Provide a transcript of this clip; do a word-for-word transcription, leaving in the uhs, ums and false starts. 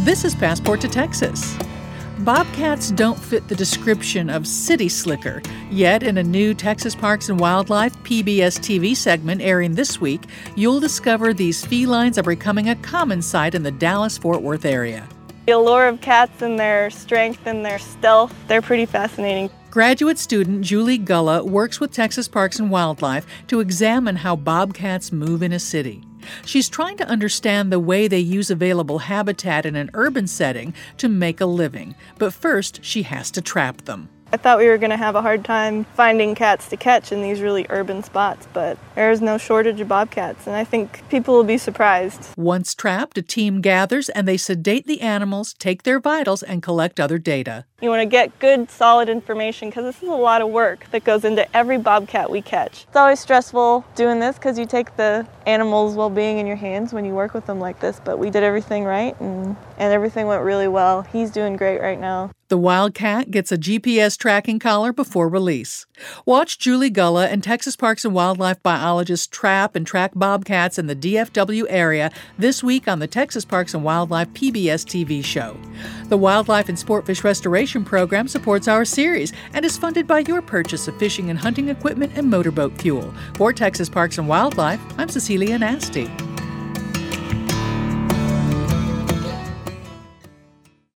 This is Passport to Texas. Bobcats don't fit the description of city slicker, yet in a new Texas Parks and Wildlife P B S T V segment airing this week, you'll discover these felines are becoming a common sight in the Dallas-Fort Worth area. The allure of cats and their strength and their stealth, they're pretty fascinating. Graduate student Julie Gulla works with Texas Parks and Wildlife to examine how bobcats move in a city. She's trying to understand the way they use available habitat in an urban setting to make a living. But first, she has to trap them. I thought we were going to have a hard time finding cats to catch in these really urban spots, but there's no shortage of bobcats, and I think people will be surprised. Once trapped, a team gathers and they sedate the animals, take their vitals, and collect other data. You want to get good, solid information because this is a lot of work that goes into every bobcat we catch. It's always stressful doing this because you take the animal's well-being in your hands when you work with them like this, but we did everything right and, and everything went really well. He's doing great right now. The wildcat gets a G P S tracking collar before release. Watch Julie Gulla and Texas Parks and Wildlife biologists trap and track bobcats in the D F W area this week on the Texas Parks and Wildlife P B S T V show. The Wildlife and Sportfish Restoration Program supports our series and is funded by your purchase of fishing and hunting equipment and motorboat fuel. For Texas Parks and Wildlife, I'm Cecilia Nasty.